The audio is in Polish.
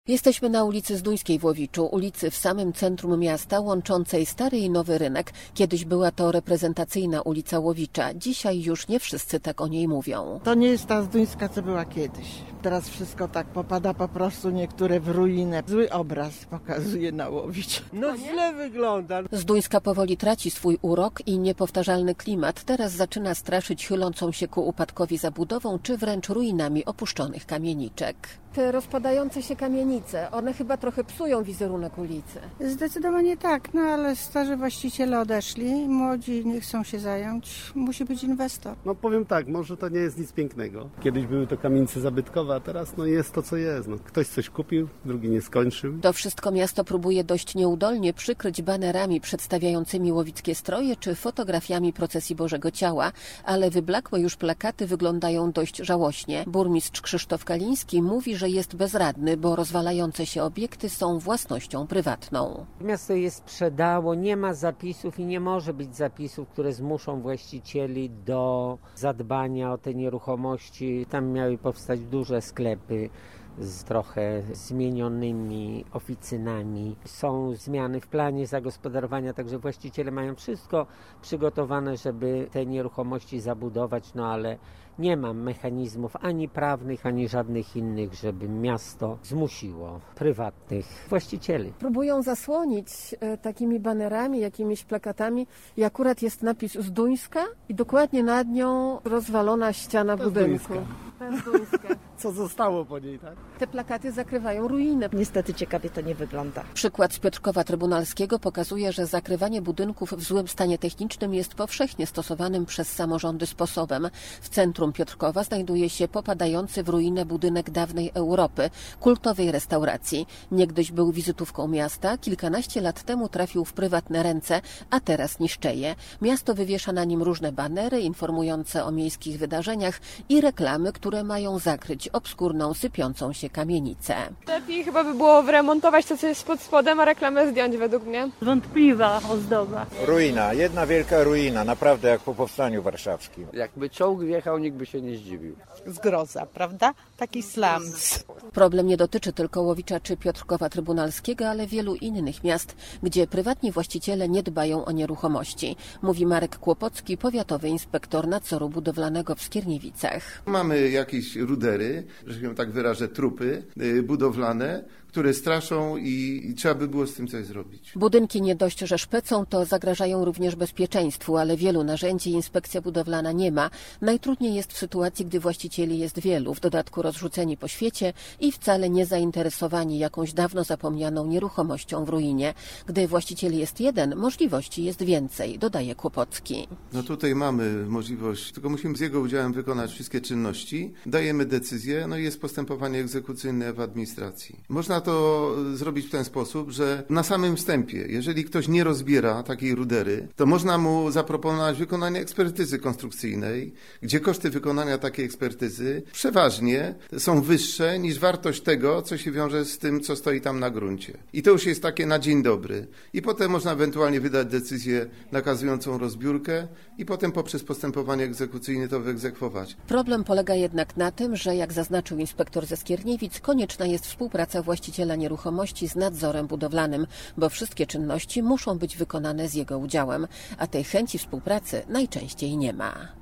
Jesteśmy na ulicy Zduńskiej w Łowiczu, ulicy w samym centrum miasta, łączącej Stary i Nowy Rynek. Kiedyś była to reprezentacyjna ulica Łowicza. Dzisiaj już nie wszyscy tak o niej mówią. To nie jest ta Zduńska, co była kiedyś. Teraz wszystko tak popada po prostu niektóre w ruinę. Zły obraz pokazuje na Łowicz. No źle wygląda. Zduńska powoli traci swój urok i niepowtarzalny klimat. Teraz zaczyna straszyć chylącą się ku upadkowi zabudową, czy wręcz ruinami opuszczonych kamieniczek. Te rozpadające się kamienice, one chyba trochę psują wizerunek ulicy. Zdecydowanie tak, no ale starzy właściciele odeszli, młodzi nie chcą się zająć, musi być inwestor. No powiem tak, może to nie jest nic pięknego. Kiedyś były to kamienice zabytkowe, a teraz jest to, co jest. Ktoś coś kupił, drugi nie skończył. To wszystko miasto próbuje dość nieudolnie przykryć banerami przedstawiającymi łowickie stroje czy fotografiami procesji Bożego Ciała, ale wyblakłe już plakaty wyglądają dość żałośnie. Burmistrz Krzysztof Kaliński mówi, że jest bezradny, bo rozwalające się obiekty są własnością prywatną. Miasto je sprzedało, nie ma zapisów i nie może być zapisów, które zmuszą właścicieli do zadbania o te nieruchomości. Tam miały powstać duże sklepy z trochę zmienionymi oficynami. Są zmiany w planie zagospodarowania, także właściciele mają wszystko przygotowane, żeby te nieruchomości zabudować, ale nie ma mechanizmów ani prawnych, ani żadnych innych, żeby miasto zmusiło prywatnych właścicieli. Próbują zasłonić takimi banerami, jakimiś plakatami i akurat jest napis Zduńska i dokładnie nad nią rozwalona ściana budynku. Co zostało po niej, tak? Te plakaty zakrywają ruinę. Niestety ciekawie to nie wygląda. Przykład z Piotrkowa Trybunalskiego pokazuje, że zakrywanie budynków w złym stanie technicznym jest powszechnie stosowanym przez samorządy sposobem. W centrum Piotrkowa znajduje się popadający w ruinę budynek dawnej Europy, kultowej restauracji. Niegdyś był wizytówką miasta, kilkanaście lat temu trafił w prywatne ręce, a teraz niszczeje. Miasto wywiesza na nim różne banery informujące o miejskich wydarzeniach i reklamy, które mają zakryć obskurną, sypiącą się kamienicę. Lepiej chyba by było wyremontować to, co jest pod spodem, a reklamę zdjąć według mnie. Wątpliwa ozdoba. Ruina, jedna wielka ruina, naprawdę jak po powstaniu warszawskim. Jakby czołg wjechał, nikt by się nie zdziwił. Zgroza, prawda? Taki slums. Problem nie dotyczy tylko Łowicza czy Piotrkowa Trybunalskiego, ale wielu innych miast, gdzie prywatni właściciele nie dbają o nieruchomości, mówi Marek Kłopocki, powiatowy inspektor nadzoru budowlanego w Skierniewicach. Mamy jakieś rudery, że się tak wyrażę, trupy budowlane, które straszą i trzeba by było z tym coś zrobić. Budynki nie dość, że szpecą, to zagrażają również bezpieczeństwu, ale wielu narzędzi inspekcja budowlana nie ma. Najtrudniej jest w sytuacji, gdy właścicieli jest wielu, w dodatku rozrzuceni po świecie i wcale nie zainteresowani jakąś dawno zapomnianą nieruchomością w ruinie. Gdy właściciel jest jeden, możliwości jest więcej, dodaje Kłopocki. No tutaj mamy możliwość, tylko musimy z jego udziałem wykonać wszystkie czynności. Dajemy decyzję, i jest postępowanie egzekucyjne w administracji. Można to zrobić w ten sposób, że na samym wstępie, jeżeli ktoś nie rozbiera takiej rudery, to można mu zaproponować wykonanie ekspertyzy konstrukcyjnej, gdzie koszty wykonania takiej ekspertyzy przeważnie są wyższe niż wartość tego, co się wiąże z tym, co stoi tam na gruncie. I to już jest takie na dzień dobry. I potem można ewentualnie wydać decyzję nakazującą rozbiórkę i potem poprzez postępowanie egzekucyjne to wyegzekwować. Problem polega jednak na tym, że jak zaznaczył inspektor ze Skierniewic, konieczna jest współpraca właściciela nieruchomości z nadzorem budowlanym, bo wszystkie czynności muszą być wykonane z jego udziałem, a tej chęci współpracy najczęściej nie ma.